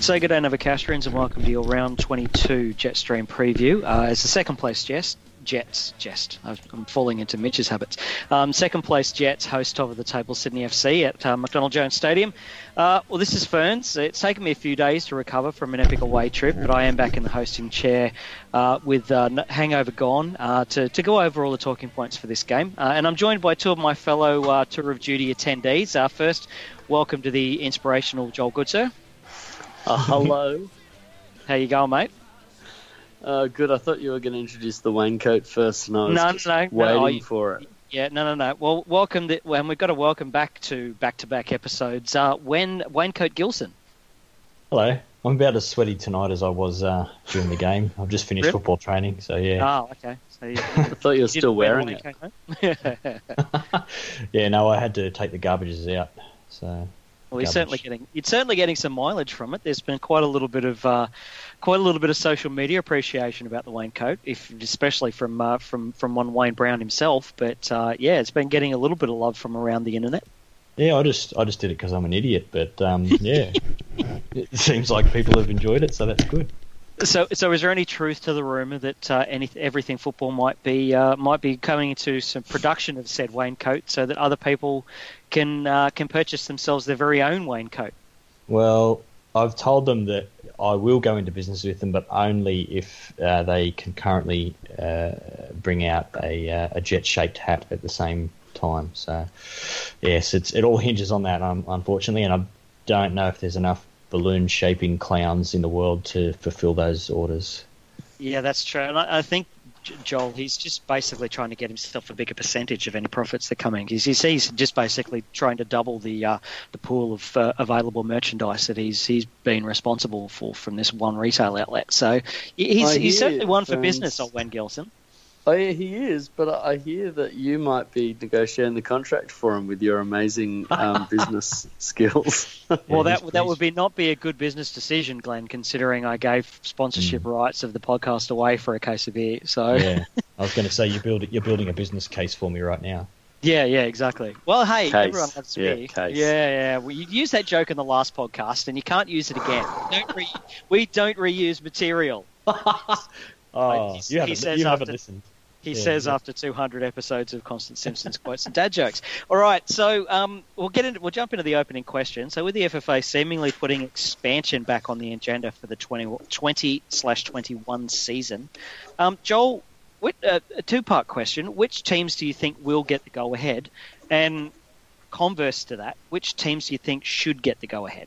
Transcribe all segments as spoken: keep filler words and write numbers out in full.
right, so good day, Novocastrians, and welcome to your round twenty-two Jetstream preview. Uh, as the second place Jets, Jets, Jest, I'm falling into Mitch's habits. Um, second place Jets, host of the table Sydney F C at uh, McDonald Jones Stadium. Uh, well, this is Ferns. It's taken me a few days to recover from an epic away trip, but I am back in the hosting chair uh, with uh, hangover gone uh, to, to go over all the talking points for this game. Uh, and I'm joined by two of my fellow uh, Tour of Duty attendees. Uh, first, welcome to the inspirational Joel Goodsir. Uh, hello. How you going, mate? Uh, good. I thought you were going to introduce the Waincoat first, and I was no, just no, waiting no, I, for it. Yeah, no, no, no. Well, welcome, to, and we've got to welcome back to back-to-back episodes. Uh, when Waincoat Gilson. Hello. I'm about as sweaty tonight as I was uh, during the game. I've just finished Really? football training, so yeah. Oh, okay. So you, I thought you were still wearing it. it. Yeah, no, I had to take the garbages out. So. Well, you're certainly getting you're certainly getting some mileage from it. There's been quite a little bit of uh, quite a little bit of social media appreciation about the Waincoat, if especially from uh, from from one Wayne Brown himself. But uh, yeah, it's been getting a little bit of love from around the internet. Yeah, I just I just did it because I'm an idiot, but um, yeah, it seems like people have enjoyed it, so that's good. So, so is there any truth to the rumor that uh, any everything football might be uh, might be coming into some production of said Waincoat, so that other people can uh, can purchase themselves their very own Waincoat? Well, I've told them that I will go into business with them, but only if uh, they can currently uh, bring out a uh, a jet-shaped hat at the same time. So, yes, it's it all hinges on that, um, unfortunately, and I don't know if there's enough balloon-shaping clowns in the world to fulfill those orders. Yeah, that's true. And I, I think, Joel, he's just basically trying to get himself a bigger percentage of any profits that are coming. He's, he's just basically trying to double the uh, the pool of uh, available merchandise that he's he's been responsible for from this one retail outlet. So he's, I he's certainly hear, one for friends. business, old Wen Gilson. Oh, yeah, he is, but I hear that you might be negotiating the contract for him with your amazing um, business skills. Well, Yeah, that he's- that would be not be a good business decision, Glenn, considering I gave sponsorship Mm. rights of the podcast away for a case of beer. So Yeah, I was going to say you build you're building a business case for me right now. yeah, yeah, exactly. Well, hey, Case. everyone loves Yeah, beer. case. Yeah, yeah. Well, you used that joke in the last podcast, and you can't use it again. Don't re- we don't reuse material. Oh, He's- you he haven't, says you haven't after- listened. He Yeah, says yeah. after two hundred episodes of Constant Simpsons quotes and dad jokes. All right, so um, we'll get into, we'll jump into the opening question. So with the F F A seemingly putting expansion back on the agenda for the twenty slash twenty-one season, um, Joel, which, uh, a two-part question: which teams do you think will get the go-ahead? And converse to that, which teams do you think should get the go-ahead?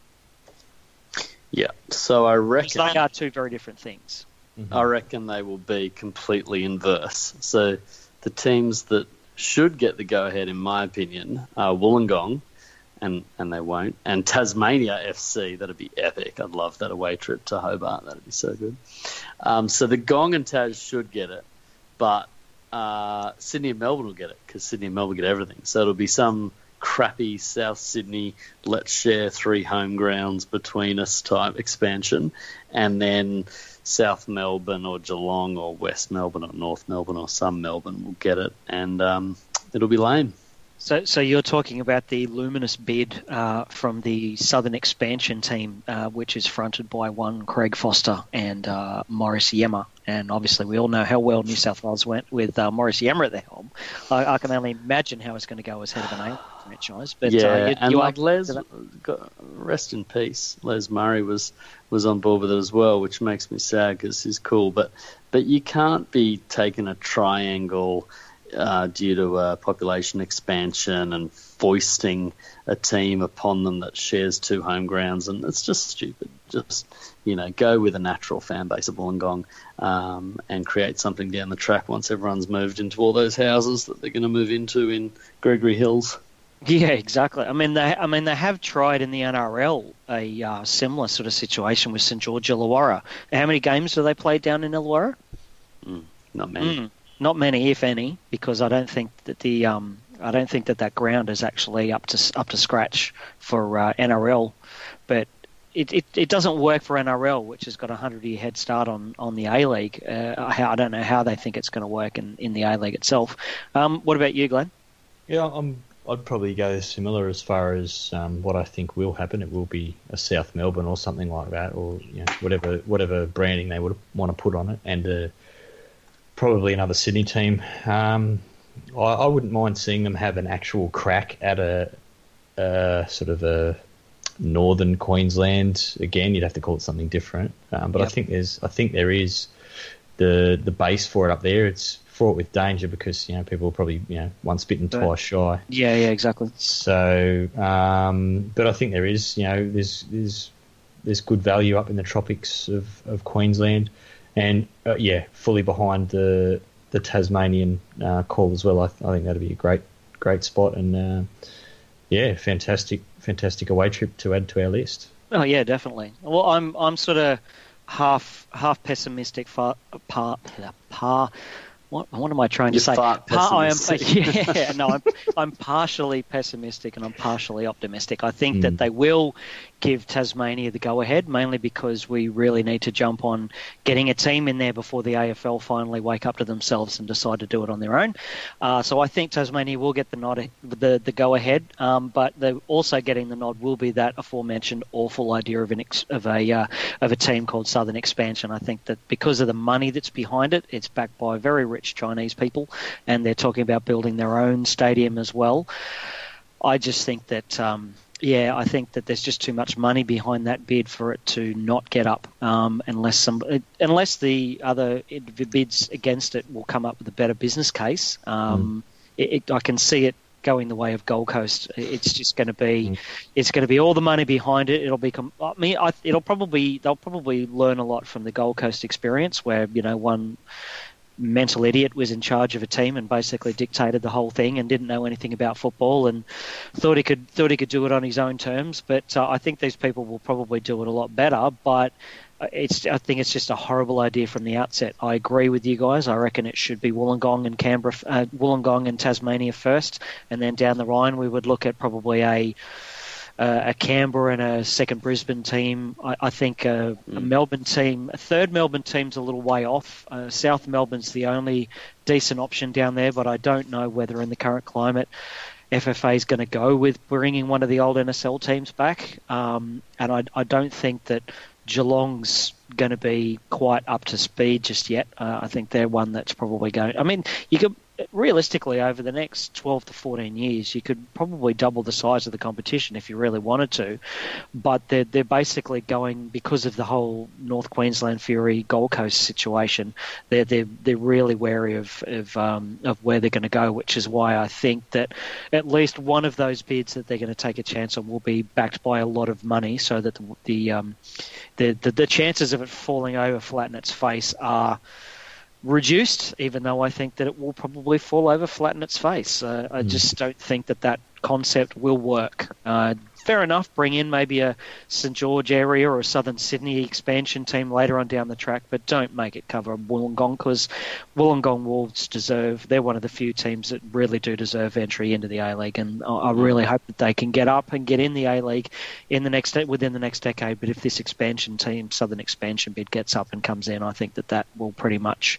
Yeah, so I Because reckon they are two very different things. I reckon they will be completely inverse. So the teams that should get the go-ahead, in my opinion, are Wollongong, and, and they won't, and Tasmania F C. That'd be epic. I'd love that away trip to Hobart. That'd be so good. Um, so the Gong and Tas should get it, but uh, Sydney and Melbourne will get it, because Sydney and Melbourne get everything. So it'll be some crappy South Sydney, let's share three home grounds between us type expansion, and then South Melbourne or Geelong or West Melbourne or North Melbourne or some Melbourne will get it, and um, it'll be lame. So, so you're talking about the luminous bid uh, from the Southern Expansion team, uh, which is fronted by one Craig Foster and uh, Maurice Yemmer. And obviously, we all know how well New South Wales went with uh, Maurice Yemmer at the helm. I, I can only imagine how it's going to go as head of an A franchise. But yeah, uh, you, and you like are- Les, got, rest in peace. Les Murray was was on board with it as well, which makes me sad because he's cool. But but you can't be taking a triangle uh, due to uh, population expansion and foisting a team upon them that shares two home grounds, and it's just stupid. Just, you know, go with a natural fan base of Wollongong um, and create something down the track once everyone's moved into all those houses that they're going to move into in Gregory Hills. Yeah, exactly. I mean, they, I mean, they have tried in the N R L a uh, similar sort of situation with St George Illawarra. How many games do they play down in Illawarra? Mm, not many. Mm, not many, if any, because I don't think that the um, I don't think that that ground is actually up to up to scratch for uh, N R L. But it, it, it doesn't work for N R L, which has got a hundred-year head start on, on the A-League. Uh, I, I don't know how they think it's going to work in, in the A-League itself. Um, what about you, Glenn? Yeah, I'm I'd probably go similar as far as um, what I think will happen. It will be a South Melbourne or something like that, or you know, whatever whatever branding they would want to put on it, and uh, probably another Sydney team. Um, I, I wouldn't mind seeing them have an actual crack at a, a sort of a northern Queensland. Again, you'd have to call it something different, um, but yep. I think there's I think there is the the base for it up there. It's fraught with danger because you know people are probably you know once bitten twice shy. Yeah, yeah, exactly. So, um, but I think there is you know there's there's there's good value up in the tropics of, of Queensland, and uh, yeah, fully behind the the Tasmanian uh, call as well. I, I think that'd be a great great spot, and uh, yeah, fantastic fantastic away trip to add to our list. Oh yeah, definitely. Well, I'm I'm sort of half half pessimistic, far, par, par What, what am I trying to You're say? Par- I am, yeah, no, I'm, I'm partially pessimistic and I'm partially optimistic. I think mm. that they will give Tasmania the go-ahead, mainly because we really need to jump on getting a team in there before the A F L finally wake up to themselves and decide to do it on their own. Uh, so I think Tasmania will get the nod, the, the go-ahead, um, but they're also getting the nod will be that aforementioned awful idea of an ex, of a uh, of a team called Southern Expansion. I think that because of the money that's behind it, it's backed by very rich Chinese people, and they're talking about building their own stadium as well. I just think that, um, yeah, I think that there's just too much money behind that bid for it to not get up, um, unless some, unless the other bids against it will come up with a better business case. Um, mm. it, it, I can see it going the way of Gold Coast. It's just going to be, mm. it's going to be all the money behind it. It'll be, I mean, I, it'll probably, they'll probably learn a lot from the Gold Coast experience, where you know one mental idiot was in charge of a team and basically dictated the whole thing and didn't know anything about football and thought he could thought he could do it on his own terms. But uh, I think these people will probably do it a lot better. But it's I think it's just a horrible idea from the outset. I agree with you guys. I reckon it should be Wollongong and Canberra, uh, Wollongong and Tasmania first, and then down the line we would look at probably a. Uh, a Canberra and a second Brisbane team. I, I think a, a Melbourne team, a third Melbourne team's a little way off. Uh, South Melbourne's the only decent option down there, but I don't know whether in the current climate F F A is going to go with bringing one of the old N S L teams back. Um, and I, I don't think that Geelong's going to be quite up to speed just yet. Uh, I think they're one that's probably going. I mean, you could. Realistically, over the next twelve to fourteen years, you could probably double the size of the competition if you really wanted to. But they're, they're basically going, because of the whole North Queensland Fury Gold Coast situation, they're, they're, they're really wary of, of, um, of where they're going to go, which is why I think that at least one of those bids that they're going to take a chance on will be backed by a lot of money, so that the, the, um, the, the, the chances of it falling over flat in its face are reduced, even though I think that it will probably fall over flat in its face. Uh, I mm. just don't think that that concept will work. Uh, fair enough, bring in maybe a St George area or a Southern Sydney expansion team later on down the track, but don't make it cover Wollongong, because Wollongong Wolves deserve, they're one of the few teams that really do deserve entry into the A-League, and I, I really hope that they can get up and get in the A-League in the next within the next decade. But if this expansion team, Southern expansion bid, gets up and comes in, I think that that will pretty much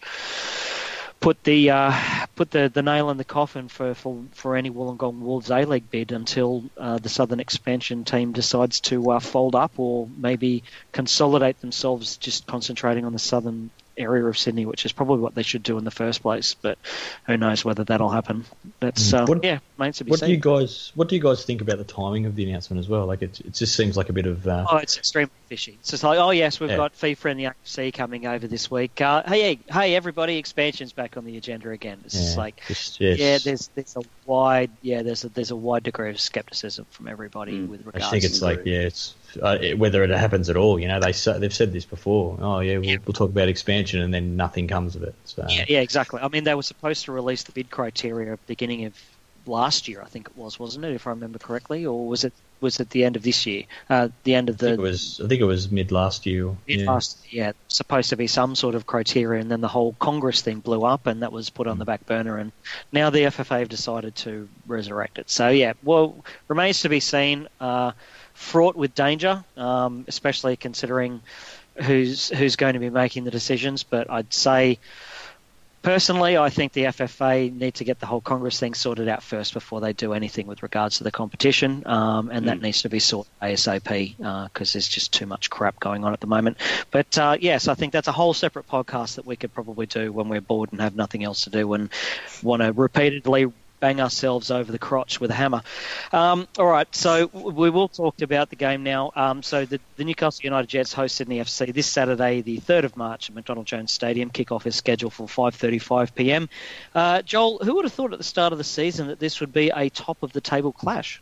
put the uh, put the, the nail in the coffin for, for, for any Wollongong Wolves A-League bid until uh, the Southern expansion team decides to uh, fold up, or maybe consolidate themselves, just concentrating on the southern area of Sydney, which is probably what they should do in the first place. But who knows whether that'll happen. That's uh, what, yeah, remains to be what seen. do you guys What do you guys think about the timing of the announcement as well? Like it, it just seems like a bit of. Uh... Oh, it's extremely fishy. It's just like, oh yes, we've yeah. got FIFA and the A F C coming over this week. Uh, hey, hey, everybody, expansion's back on the agenda again. It's yeah, just like, just, yes. yeah, there's there's a wide, yeah, there's a, there's a wide degree of skepticism from everybody mm. with regards. I think it's to like, yeah, it's uh, it, whether it happens at all. You know, they they've said this before. Oh yeah, we'll, yeah. we'll talk about expansion, and then nothing comes of it. So. Yeah, yeah, exactly. I mean, they were supposed to release the bid criteria at the beginning of last year, I think it was, wasn't it? If I remember correctly, or was it was it the end of this year? Uh, the end of the. I think it was. I think it was mid last year. Mid yeah. last, yeah, supposed to be some sort of criteria, and then the whole Congress thing blew up, and that was put on the back burner, and now the F F A have decided to resurrect it. So yeah, well, remains to be seen. Uh, fraught with danger, um, especially considering who's who's going to be making the decisions. But I'd say Personally, I think the F F A need to get the whole Congress thing sorted out first before they do anything with regards to the competition, um, and mm. that needs to be sorted ASAP because uh, there's just too much crap going on at the moment. But uh, yes, I think that's a whole separate podcast that we could probably do when we're bored and have nothing else to do and want to repeatedly bang ourselves over the crotch with a hammer. Um, all right, so we will talk about the game now. Um, so the, the Newcastle United Jets host Sydney F C this Saturday, the third of March at McDonald Jones Stadium. Kickoff is scheduled for five thirty-five p.m. Uh, Joel, who would have thought at the start of the season that this would be a top-of-the-table clash?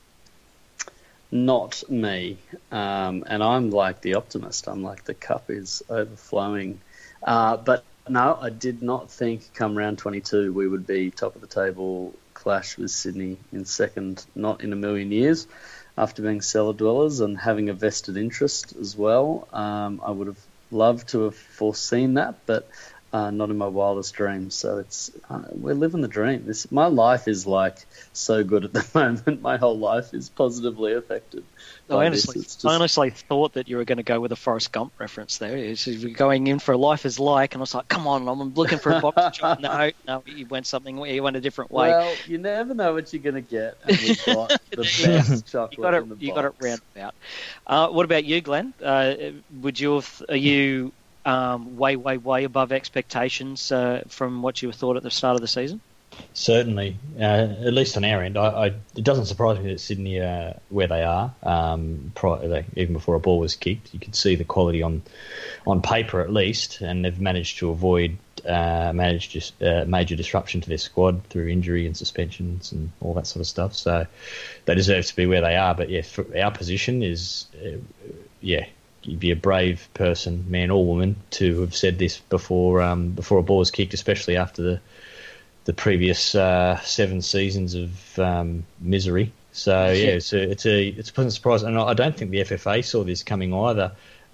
Not me. Um, and I'm like the optimist. I'm like the cup is overflowing. Uh, but no, I did not think come round twenty-two we would be top of the table clash with Sydney in second, not in a million years, after being cellar dwellers and having a vested interest as well. Um, I would have loved to have foreseen that, but uh, not in my wildest dreams. So it's uh, we're living the dream. This my life is like so good at the moment. My whole life is positively affected. I honestly, just... I honestly thought that you were going to go with a Forrest Gump reference there. You're going in for life is like, and I was like, come on, I'm looking for a box job. No, no, you went something, you went a different way. Well, you never know what you're going to get, and we've got the best chocolate you got it, in the box. You got it roundabout. Uh, what about you, Glenn? Uh, would you have, are you um, way, way, way above expectations uh, from what you thought at the start of the season? Certainly, uh, at least on our end. I, I, it doesn't surprise me that Sydney are where they are. Um, prior, they, even before a ball was kicked, you could see the quality on on paper at least, and they've managed to avoid uh, managed uh, major disruption to their squad through injury and suspensions and all that sort of stuff. So they deserve to be where they are. But yeah, for our position is, uh, yeah, you'd be a brave person, man or woman, to have said this before um, before a ball was kicked, especially after the. the previous uh, seven seasons of um, misery. So yeah, it's a it's a it's a pleasant surprise, and I don't think the F F A saw this coming either.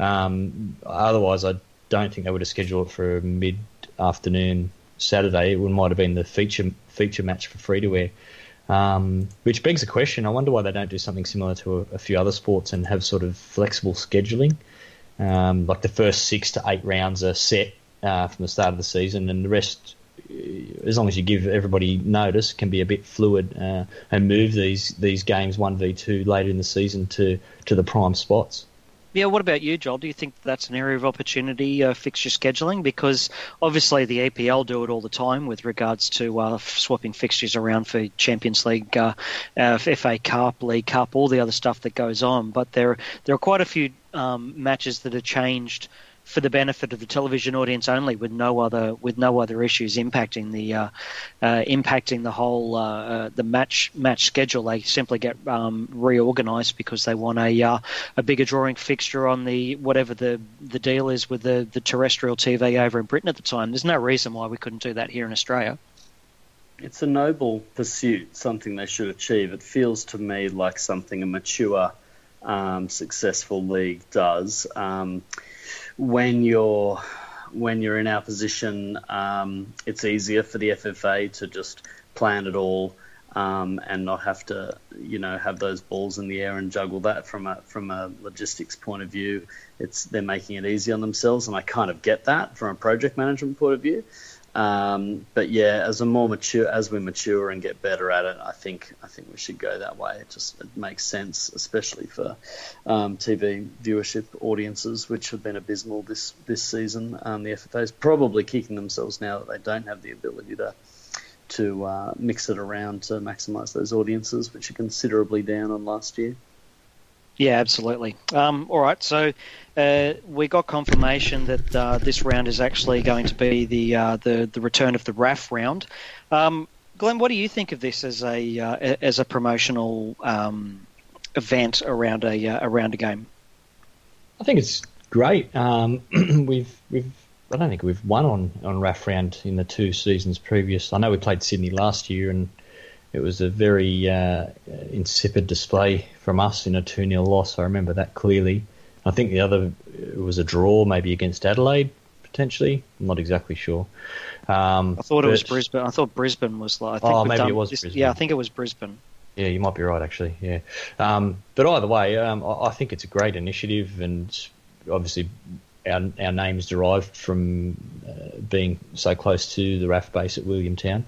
Um, otherwise, I don't think they would have scheduled it for a mid-afternoon Saturday. It might have been the feature feature match for free to air, um, which begs the question. I wonder why they don't do something similar to a, a few other sports and have sort of flexible scheduling, um, like the first six to eight rounds are set uh, from the start of the season, and the rest, as long as you give everybody notice, can be a bit fluid uh, and move these these games one v two later in the season to, to the prime spots. Yeah, what about you, Joel? Do you think that's an area of opportunity, uh, fixture scheduling? Because obviously the A P L do it all the time with regards to uh, swapping fixtures around for Champions League, uh, uh, F A Cup, League Cup, all the other stuff that goes on. But there, there are quite a few um, matches that are changed for the benefit of the television audience only, with no other with no other issues impacting the uh, uh, impacting the whole uh, uh, the match match schedule. They simply get um, reorganised because they want a uh, a bigger drawing fixture on the whatever the, the deal is with the, the terrestrial T V over in Britain at the time. There's no reason why we couldn't do that here in Australia. It's a noble pursuit, something they should achieve. It feels to me like something a mature, um, successful league does. Um, When you're when you're in our position, um, it's easier for the F F A to just plan it all um, and not have to, you know, have those balls in the air and juggle that from a from a logistics point of view. It's they're making it easy on themselves, and I kind of get that from a project management point of view. Um, but yeah, as a more mature, as we mature and get better at it, I think I think we should go that way. It just it makes sense, especially for um, T V viewership audiences, which have been abysmal this this season. Um, the F F A is probably kicking themselves now that they don't have the ability to to uh, mix it around to maximise those audiences, which are considerably down on last year. Yeah, absolutely. Um, all right, so uh, we got confirmation that uh, this round is actually going to be the uh, the, the return of the R A F round. Um, Glenn, what do you think of this as a uh, as a promotional um, event around a uh, around a game? I think it's great. Um, we've we've I don't think we've won on on R A F round in the two seasons previous. I know we played Sydney last year and it was a very uh, insipid display from us in a two nil loss. I remember that clearly. I think the other it was a draw, maybe against Adelaide, potentially. I'm not exactly sure. Um, I thought but, it was Brisbane. I thought Brisbane was like... I think oh, maybe done, it was this, Brisbane. Yeah, I think it was Brisbane. Yeah, you might be right, actually, yeah. Um, but either way, um, I, I think it's a great initiative, and obviously our our name is derived from uh, being so close to the R A F base at Williamtown.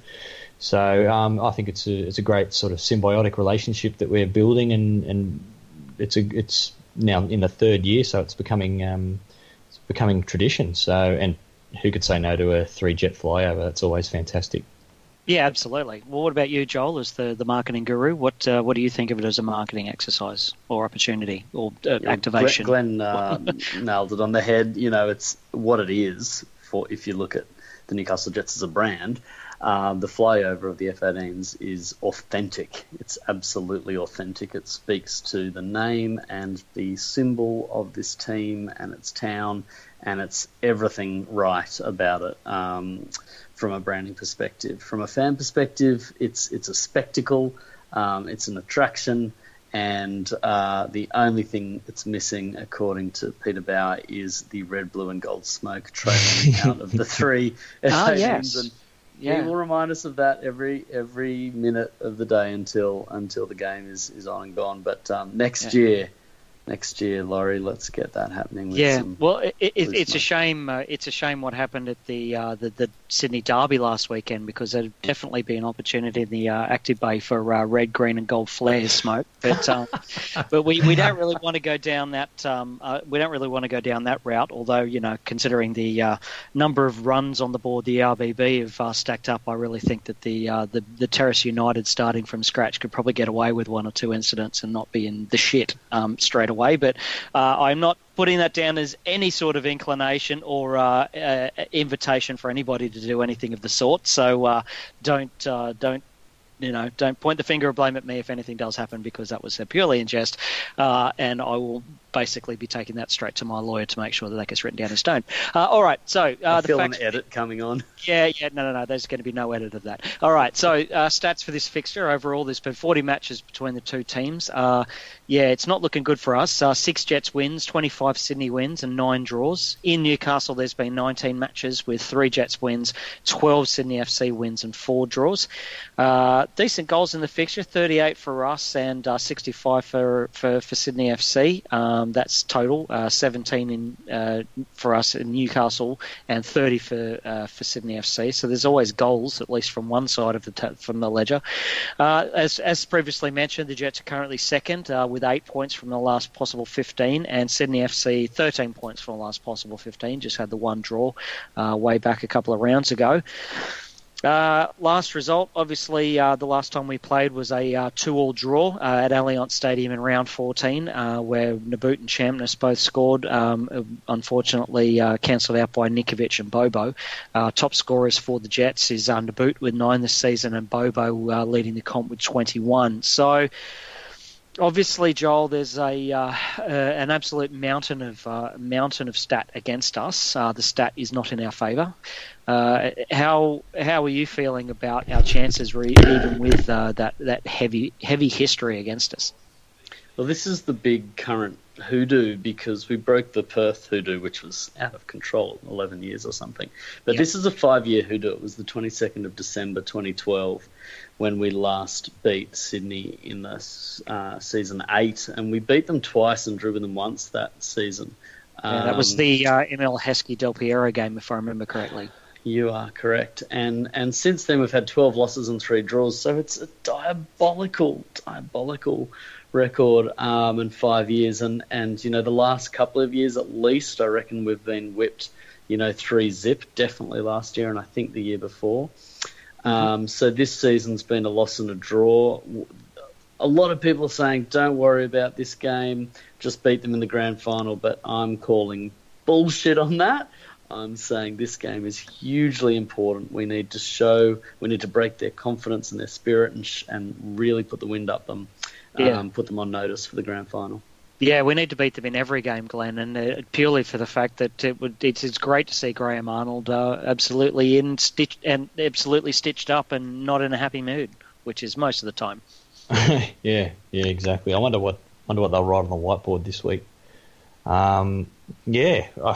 So um, I think it's a it's a great sort of symbiotic relationship that we're building, and, and it's a it's now in the third year, so it's becoming um, it's becoming tradition. So, and who could say no to a three jet flyover? That's always fantastic. Yeah, absolutely. Well, what about you, Joel, as the, the marketing guru? What uh, what do you think of it as a marketing exercise or opportunity or uh, Yeah, activation? Glenn, Glenn uh, nailed it on the head. You know, it's what it is for. If you look at the Newcastle Jets as a brand, um, the flyover of the F eighteens is authentic. It's absolutely authentic. It speaks to the name and the symbol of this team and its town, and it's everything right about it. Um, From a branding perspective, from a fan perspective, it's it's a spectacle, um, it's an attraction, and uh, the only thing that's missing, according to Peter Bauer, is the red, blue, and gold smoke trailing out of the three. Ah, yes. And yeah. he will remind us of that every every minute of the day until until the game is, is on and gone. But um, next Yeah. year. Next year, Laurie, let's get that happening. With Yeah, some well, it, it, it's a smoke. shame. Uh, it's a shame what happened at the, uh, the the Sydney Derby last weekend, because there'd definitely be an opportunity in the uh, Active Bay for uh, red, green, and gold flare smoke. But um, but we, we don't really want to go down that. Um, uh, we don't really want to go down that route. Although, you know, considering the uh, number of runs on the board the R B B have uh, stacked up, I really think that the uh, the the Terrace United starting from scratch could probably get away with one or two incidents and not be in the shit um, straight away. But Uh, I'm not putting that down as any sort of inclination or uh, uh, invitation for anybody to do anything of the sort. So uh, don't uh, don't you know don't point the finger or blame at me if anything does happen, because that was purely in jest, uh, and I will basically be taking that straight to my lawyer to make sure that that gets written down in stone. Uh, all right, so uh, I the feel fact- an edit coming on. Yeah, yeah, no, no, no. There's going to be no edit of that. All right, so uh, stats for this fixture overall. There's been forty matches between the two teams. Uh, yeah, it's not looking good for us. Uh, six Jets wins, twenty-five Sydney wins, and nine draws. In Newcastle, there's been nineteen matches with three Jets wins, twelve Sydney F C wins, and four draws. Uh, decent goals in the fixture, thirty-eight for us and uh, sixty-five for, for, for Sydney F C. Um, that's total, uh, seventeen in uh, for us in Newcastle and thirty for uh, for Sydney F C. So there's always goals, at least from one side of the t- from the ledger. Uh, as as previously mentioned, the Jets are currently second uh, with eight points from the last possible fifteen, and Sydney F C thirteen points from the last possible fifteen. Just had the one draw uh, way back a couple of rounds ago. Uh, last result, obviously, uh, the last time we played was a uh, two-all draw uh, at Allianz Stadium in round fourteen, uh, where Nabbout and Champness both scored. Um, unfortunately, uh, cancelled out by Nikovic and Bobo. Uh, top scorers for the Jets is uh, Nabbout with nine this season, and Bobo uh, leading the comp with twenty-one. So, obviously, Joel, there's a uh, uh, an absolute mountain of uh, mountain of stat against us. Uh, the stat is not in our favour. Uh, how how are you feeling about our chances, re- even with uh, that that heavy heavy history against us? Well, this is the big current hoodoo, because we broke the Perth hoodoo, which was out of control, eleven years or something. But Yep. This is a five-year hoodoo. It was the twenty-second of December twenty twelve when we last beat Sydney in the uh, season eight, and we beat them twice and drew with them once that season. Yeah, that was Um, the uh, M L Heskey Del Piero game, if I remember correctly. You are correct. And and since then we've had twelve losses and three draws, so it's a diabolical, diabolical record um, in five years. And, and, you know, the last couple of years at least, I reckon we've been whipped, you know, three zip, definitely last year and I think the year before. Mm-hmm. Um, so this season's been a loss and a draw. A lot of people are saying, don't worry about this game, just beat them in the grand final, but I'm calling bullshit on that. I'm saying this game is hugely important. We need to show, we need to break their confidence and their spirit and sh- and really put the wind up them, Yeah. um, put them on notice for the grand final. Yeah, we need to beat them in every game, Glenn, and uh, purely for the fact that it would, it's, it's great to see Graham Arnold uh, absolutely in stitch and absolutely stitched up and not in a happy mood, which is most of the time. yeah, yeah, exactly. I wonder what wonder what they'll write on the whiteboard this week. Um, yeah, I,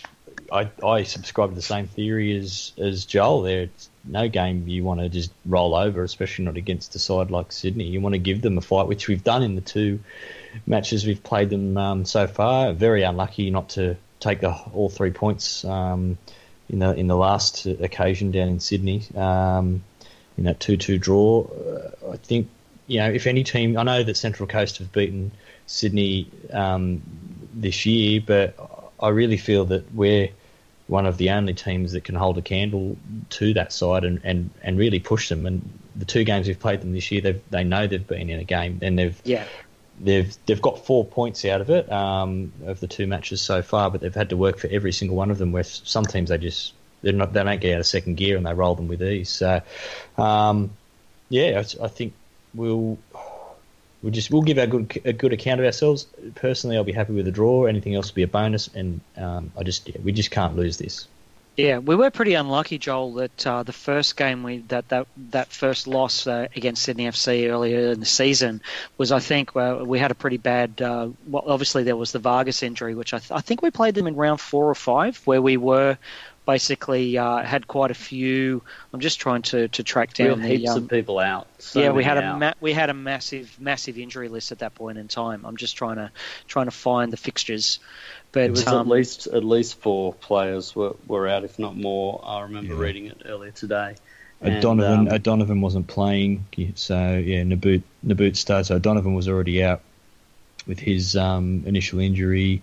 I I subscribe to the same theory as as Joel. There, it's no game you want to just roll over, especially not against a side like Sydney. You want to give them a fight, which we've done in the two matches we've played them um, so far. Very unlucky not to take the all three points um, in the in the last occasion down in Sydney um, in that two two draw. Uh, I think you know if any team, I know that Central Coast have beaten Sydney um, this year, but I really feel that we're one of the only teams that can hold a candle to that side and, and, and really push them. And the two games we've played them this year, they they know they've been in a game and they've yeah. they've they've got four points out of it um, of the two matches so far, but they've had to work for every single one of them. Where some teams they just they're not they don't get out of second gear and they roll them with ease. So um, yeah, I, I think we'll. We'll just we'll give a good a good account of ourselves. Personally, I'll be happy with a draw. Anything else will be a bonus, and um, I just yeah, we just can't lose this. Yeah, we were pretty unlucky, Joel, that uh, the first game we that that, that first loss uh, against Sydney F C earlier in the season was, I think, well, we had a pretty bad. Uh, well, obviously there was the Vargas injury, which I, th- I think we played them in round four or five, where we were. Basically, uh, had quite a few. I'm just trying to, to track down Real the heaps um, of people out. So yeah, we had out. a ma- we had a massive massive injury list at that point in time. I'm just trying to trying to find the fixtures, but it was um, at least at least four players were, were out, if not more. I remember yeah. reading it earlier today. O'Donovan um, O'Donovan wasn't playing, so yeah, Naboot Naboot started. So O'Donovan was already out with his um, initial injury.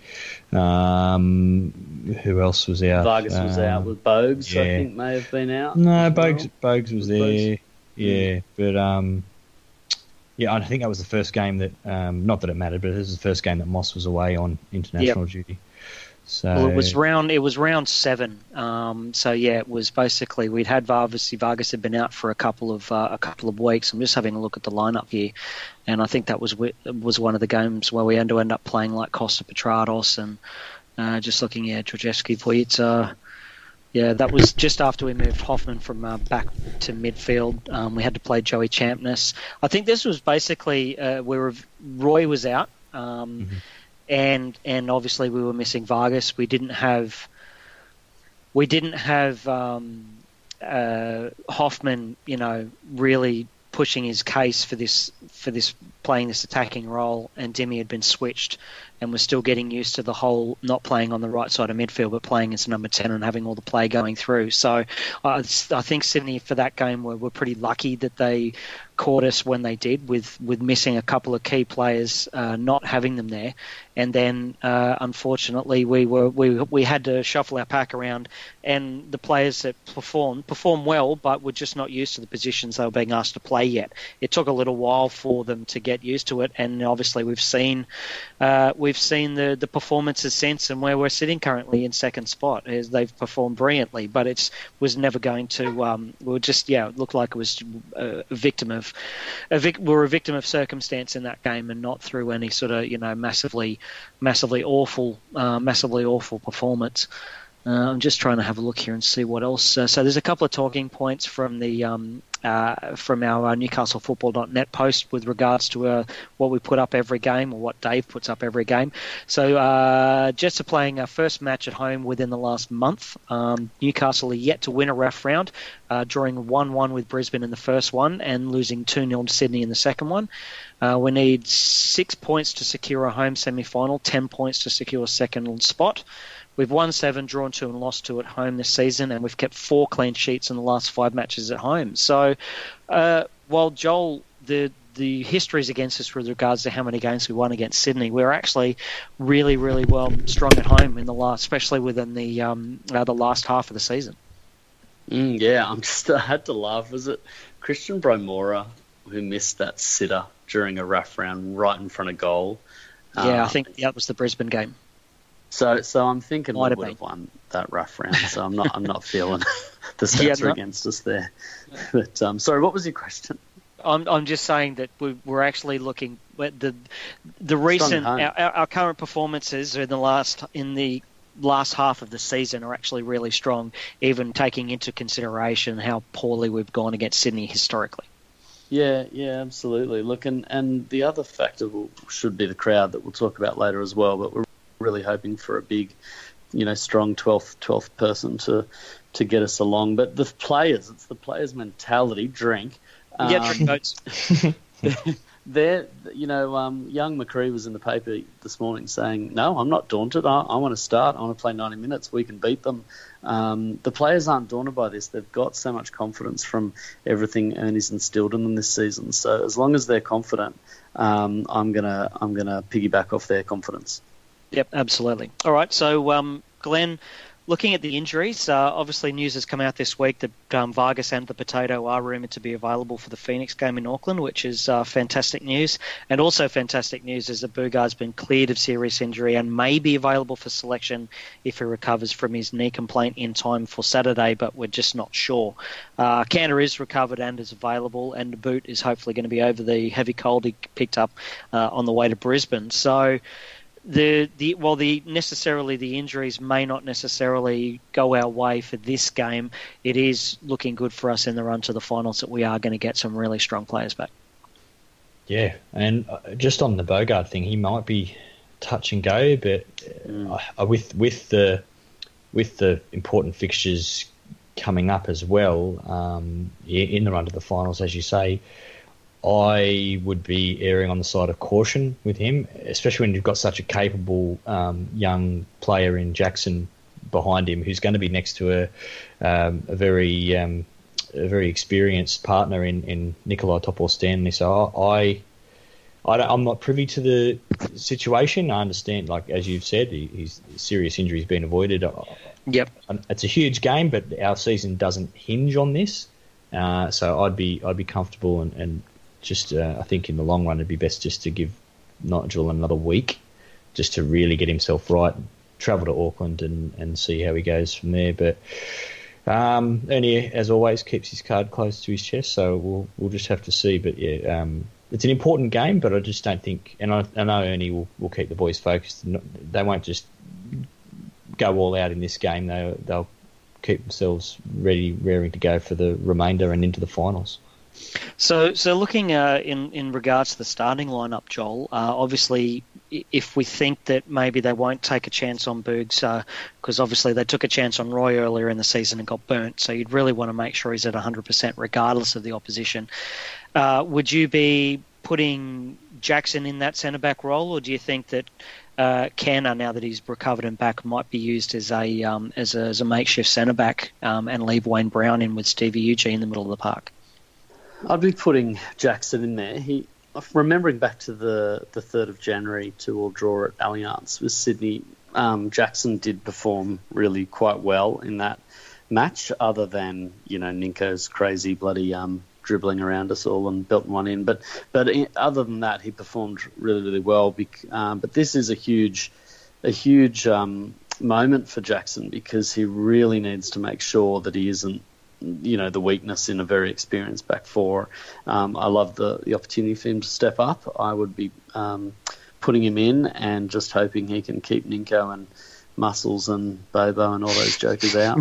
Um, who else was out? Vargas was um, out with Bogues, yeah. I think, may have been out. No, as Bogues, well. Bogues was there. Bogues. Yeah, but um, yeah, I think that was the first game that, um, not that it mattered, but it was the first game that Moss was away on international yep. duty. So well, it was round. It was round seven. Um, so yeah, it was basically we'd had Vargas. Vargas had been out for a couple of uh, a couple of weeks. I'm just having a look at the lineup here, and I think that was was one of the games where we had to end up playing like Costa Petrados and uh, just looking at Trojevski, Poyitza. Yeah, that was just after we moved Hoffman from uh, back to midfield. Um, we had to play Joey Champness. I think this was basically uh, where Roy was out. Um, mm-hmm. And and obviously we were missing Vargas. We didn't have we didn't have um, uh, Hoffman, you know, really pushing his case for this for this playing this attacking role. And Demi had been switched and was still getting used to the whole not playing on the right side of midfield, but playing as number ten and having all the play going through. So uh, I think Sydney for that game were, were pretty lucky that they caught us when they did, with, with missing a couple of key players, uh, not having them there, and then uh, unfortunately we were we we had to shuffle our pack around, and the players that performed performed well, but were just not used to the positions they were being asked to play yet. It took a little while for them to get used to it, and obviously we've seen uh, we've seen the the performances since, and where we're sitting currently in second spot, as they've performed brilliantly, but it's was never going to. Um, we were just yeah, it looked like it was a victim of. A vic- we're a victim of circumstance in that game, and not through any sort of you know massively, massively awful, uh, massively awful performance. Uh, I'm just trying to have a look here and see what else. Uh, so there's a couple of talking points from the um, uh, from our uh, Newcastle Football dot net post with regards to uh, what we put up every game, or what Dave puts up every game. So uh, Jets are playing our first match at home within the last month. Um, Newcastle are yet to win a ref round, uh, drawing one one with Brisbane in the first one and losing two nil to Sydney in the second one. Uh, we need six points to secure a home semi-final, ten points to secure a second spot. We've won seven, drawn two, and lost two at home this season, and we've kept four clean sheets in the last five matches at home. So, uh, while Joel, the the history is against us with regards to how many games we won against Sydney, we're actually really, really well strong at home in the last, especially within the um, uh, the last half of the season. Mm, yeah, I'm just I had to laugh. Was it Christian Bromora who missed that sitter during a rough round right in front of goal? Yeah, uh, I think that was the Brisbane game. So, so I'm thinking Might we have would been. have won that rough round. So I'm not, I'm not feeling the stats Yeah, are no. against us there. But um, sorry, what was your question? I'm I'm just saying that we, we're actually looking at the the recent home. our, our our current performances in the last in the last half of the season are actually really strong, even taking into consideration how poorly we've gone against Sydney historically. Yeah, yeah, absolutely. Look, and, and the other factor will, should be the crowd that we'll talk about later as well. But we're really hoping for a big, you know, strong twelfth twelfth person to to get us along. But the players, it's the players' mentality. Drink. Um, Yeah, drink votes. they're, you know, um, young McCree was in the paper this morning saying, no, I'm not daunted. I, I want to start. I want to play ninety minutes. We can beat them. Um, the players aren't daunted by this. They've got so much confidence from everything Ernie's instilled in them this season. So as long as they're confident, um, I'm gonna I'm gonna piggyback off their confidence. Yep, absolutely. All right, so um, Glenn, looking at the injuries, uh, obviously news has come out this week that um, Vargas and the Potato are rumoured to be available for the Phoenix game in Auckland, which is uh, fantastic news. And also fantastic news is that Bugard's been cleared of serious injury and may be available for selection if he recovers from his knee complaint in time for Saturday, but we're just not sure. Uh, Cantor is recovered and is available, and the boot is hopefully going to be over the heavy cold he picked up uh, on the way to Brisbane. So The the while the necessarily the injuries may not necessarily go our way for this game, it is looking good for us in the run to the finals that we are going to get some really strong players back. Yeah, and just on the Bogard thing, he might be touch and go, but mm. uh, with with the with the important fixtures coming up as well um, in the run to the finals, as you say, I would be erring on the side of caution with him, especially when you've got such a capable um, young player in Jackson behind him, who's going to be next to a um, a very um, a very experienced partner in, in Nikolai Topor-Stanley. So I, I don't, I'm not privy to the situation. I understand, like as you've said, he, his serious injury's been avoided. Yep, it's a huge game, but our season doesn't hinge on this. Uh, so I'd be I'd be comfortable and. and Just, uh, I think in the long run, it'd be best just to give Nigel another week just to really get himself right, travel to Auckland and, and see how he goes from there. But um, Ernie, as always, keeps his card close to his chest, so we'll we'll just have to see. But yeah, um, it's an important game, but I just don't think, and I, I know Ernie will, will keep the boys focused. They won't just go all out in this game. They, they'll keep themselves ready, raring to go for the remainder and into the finals. So, so looking uh, in in regards to the starting lineup, Joel. Uh, obviously, if we think that maybe they won't take a chance on Boogs, because uh, obviously they took a chance on Roy earlier in the season and got burnt, so you'd really want to make sure he's at one hundred percent regardless of the opposition. Uh, would you be putting Jackson in that centre back role, or do you think that uh, Cantor, now that he's recovered and back, might be used as a um, as a as a makeshift centre back um, and leave Wayne Brown in with Stevie Ugie in the middle of the park? I'd be putting Jackson in there. He, remembering back to the, the third of January two-all draw at Allianz with Sydney, um, Jackson did perform really quite well in that match, other than, you know, Ninko's crazy bloody um, dribbling around us all and belting one in. But but in, other than that, he performed really, really well. Bec- um, but this is a huge, a huge um, moment for Jackson, because he really needs to make sure that he isn't, you know, the weakness in a very experienced back four. Um, I love the, the opportunity for him to step up. I would be um, putting him in and just hoping he can keep Ninko and Muscles and Bobo and all those jokers out.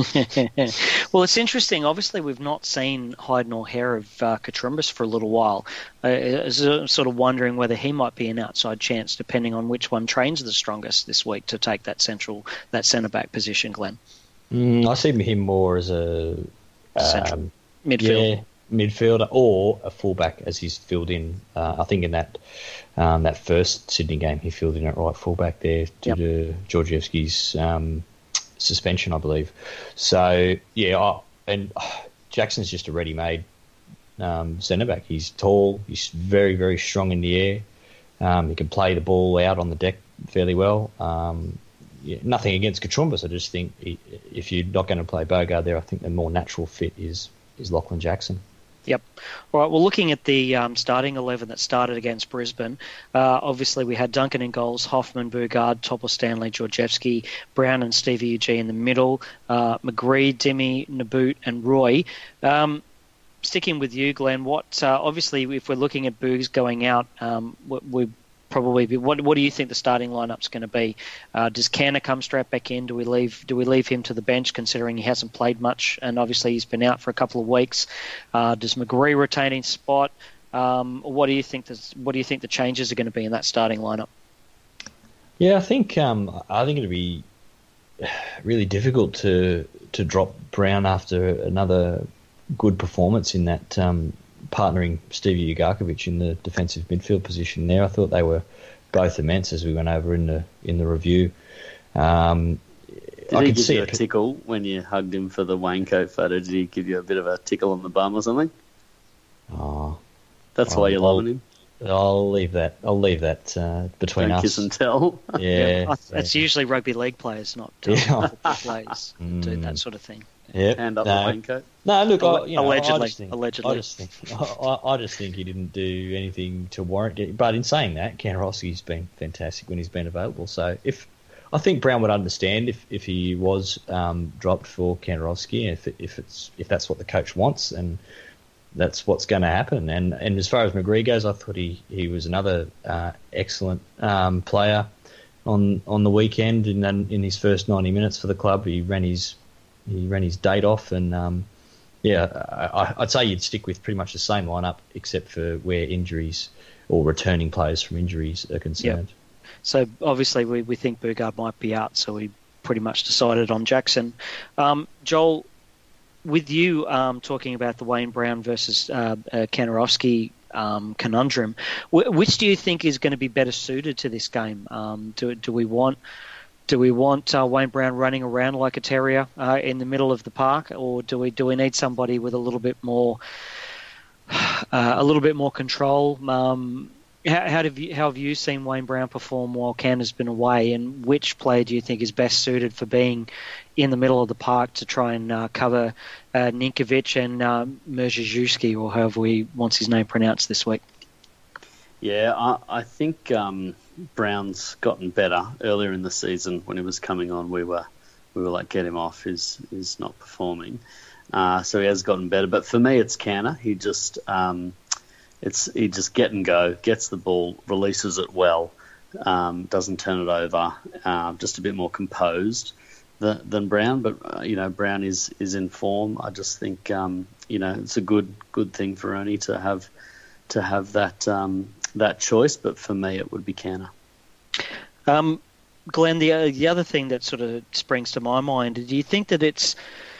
Well, it's interesting. Obviously, we've not seen hide nor hair of uh, Katrumbis for a little while. Uh, I'm sort of wondering whether he might be an outside chance, depending on which one trains the strongest this week to take that central, that centre back position, Glenn. Mm, I see him more as a central um, midfield. Yeah, midfielder or a fullback, as he's filled in. Uh, I think in that um, that first Sydney game, he filled in at right fullback there due yep. to Georgievski's um, suspension, I believe. So yeah, I, and uh, Jackson's just a ready-made um, centre back. He's tall. He's very very strong in the air. Um, he can play the ball out on the deck fairly well. Um, Yeah, nothing against Katrumbis. I just think he, if you're not going to play Bogard there, I think the more natural fit is is Lachlan Jackson. Yep. All right, well, looking at the um, starting eleven that started against Brisbane, uh, obviously we had Duncan in goals, Hoffman, Bugard, Topor-Stanley, Georgievski, Brown and Stevie Ugie in the middle, uh, McGree, Dimmy, Naboot and Roy. Um, sticking with you, Glenn, what uh, obviously if we're looking at Boogs going out, um, we, we probably be, what what do you think the starting lineup's going to be? Uh, does Cantor come straight back in? Do we leave do we leave him to the bench, considering he hasn't played much and obviously he's been out for a couple of weeks? Uh, does McGree retain his spot? Um, what do you think? This, what do you think the changes are going to be in that starting lineup? Yeah, I think um, I think it'll be really difficult to to drop Brown after another good performance in that um, partnering Stevie Ugarkovic in the defensive midfield position there. I thought they were both immense as we went over in the in the review. Um, Did I he could give see you a it. tickle when you hugged him for the Waincoat photo? Did he give you a bit of a tickle on the bum or something? Oh, That's Oh, why you're I'll- loving him. I'll leave that. I'll leave that uh, between Don't us. kiss and tell. Yeah, I- It's yeah. usually rugby league players, not uh, Yeah. football players, do Mm. that sort of thing. Yep. Hand up no. the Waincoat. No, look, I, Alle- you know, allegedly, I just think, allegedly. I just think, I, I just think he didn't do anything to warrant it. But in saying that, Kantarowski's been fantastic when he's been available. So if I think Brown would understand if, if he was um, dropped for Kantarowski, if if it's if that's what the coach wants, and that's what's going to happen. And and as far as McGree goes, I thought he, he was another uh, excellent um, player on on the weekend. In in his first ninety minutes for the club, he ran his he ran his date off, and um, yeah, I, I'd say you'd stick with pretty much the same lineup except for where injuries or returning players from injuries are concerned. So obviously we, we think Bugard might be out, so we pretty much decided on Jackson. Um, Joel, with you um, talking about the Wayne Brown versus uh, uh, Kantarowski um, conundrum, wh- which do you think is going to be better suited to this game? Um, do do we want do we want uh, Wayne Brown running around like a terrier uh, in the middle of the park, or do we do we need somebody with a little bit more uh, a little bit more control? Um, How, how, have you, how have you seen Wayne Brown perform while Ken has been away, and which player do you think is best suited for being in the middle of the park to try and uh, cover uh, Ninkovic and uh, Merzejewski, or however he wants his name pronounced this week? Yeah, I, I think um, Brown's gotten better. Earlier in the season when he was coming on, we were we were like, get him off, he's, he's not performing. Uh, so he has gotten better. But for me, it's Canner. He just... Um, It's he just get and go, gets the ball, releases it well, um, doesn't turn it over, uh, just a bit more composed than, than Brown. But uh, you know, Brown is, is in form. I just think um, you know it's a good good thing for Ernie to have to have that um, that choice. But for me, it would be Canner. Um, Glenn, the uh, the other thing that sort of springs to my mind, do you think that it's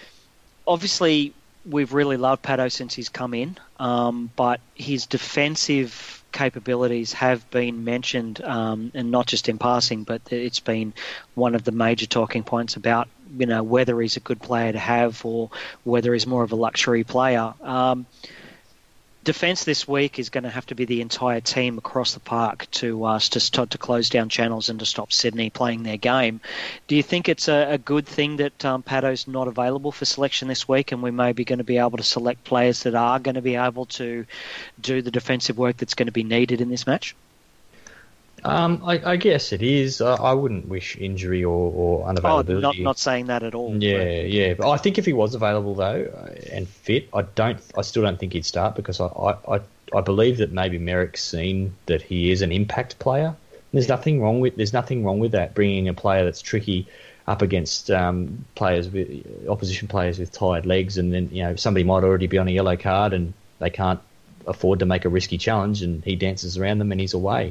obviously we've really loved Pato since he's come in, um, but his defensive capabilities have been mentioned, um, and not just in passing, but it's been one of the major talking points about, you know, whether he's a good player to have or whether he's more of a luxury player. Um, defence this week is going to have to be the entire team across the park to uh, to start to close down channels and to stop Sydney playing their game. Do you think it's a, a good thing that um, Pato's not available for selection this week, and we may be going to be able to select players that are going to be able to do the defensive work that's going to be needed in this match? Um, I, I guess it is. I, I wouldn't wish injury or, or Oh, unavailability. not not saying that at all. Yeah, yeah. But I think if he was available though uh, and fit, I don't. I still don't think he'd start because I, I, I, I believe that maybe Merrick's seen that he is an impact player. There's nothing wrong with. There's nothing wrong with that. Bringing a player that's tricky up against um, players with opposition players with tired legs, and then you know somebody might already be on a yellow card and they can't afford to make a risky challenge, and he dances around them and he's away.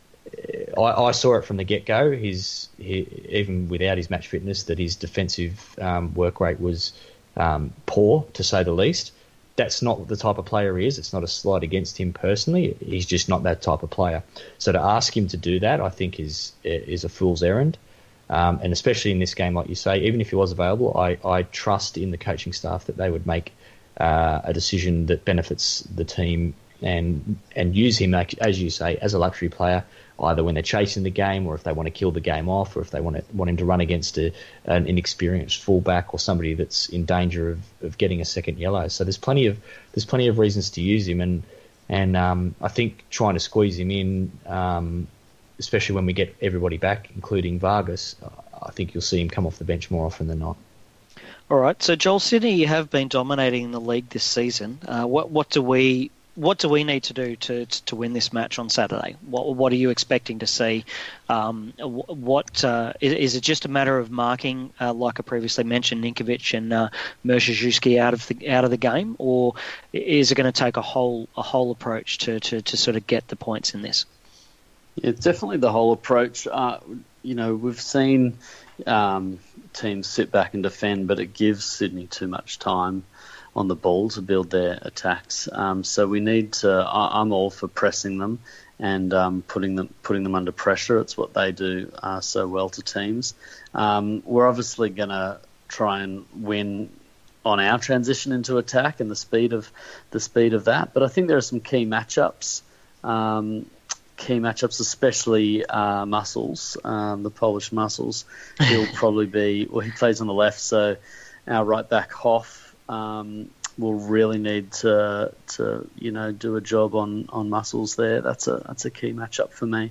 I, I saw it from the get-go. His he, even without his match fitness, that his defensive um, work rate was um, poor, to say the least. That's not the type of player he is. It's not a slight against him personally. He's just not that type of player. So to ask him to do that, I think is is a fool's errand. Um, and especially in this game, like you say, even if he was available, I, I trust in the coaching staff that they would make uh, a decision that benefits the team and and use him, as you say, as a luxury player, either when they're chasing the game or if they want to kill the game off or if they want to, want him to run against a, an inexperienced fullback or somebody that's in danger of, of getting a second yellow. So there's plenty of there's plenty of reasons to use him, and and um, I think trying to squeeze him in, um, especially when we get everybody back, including Vargas, I think you'll see him come off the bench more often than not. All right. So Joel, Sydney have been dominating the league this season. Uh, what what do we What do we need to do to to win this match on Saturday? What what are you expecting to see? Um, what uh, is, is it just a matter of marking, uh, like I previously mentioned, Ninkovic and uh, Merzejewski out of the out of the game, or is it going to take a whole a whole approach to, to, to sort of get the points in this? Yeah, it's definitely the whole approach. Uh, you know, we've seen um, teams sit back and defend, but it gives Sydney too much time on the ball to build their attacks. Um, so we need to. I, I'm all for pressing them and um, putting them putting them under pressure. It's what they do uh, so well to teams. Um, we're obviously going to try and win on our transition into attack and the speed of the speed of that. But I think there are some key matchups. Um, key matchups, especially uh, Muscles, um, the Polish Muscles. He'll probably be, well, he plays on the left, so our right back Hoff um, will really need to, to, you know, do a job on, on Muscles there. That's a that's a key matchup for me.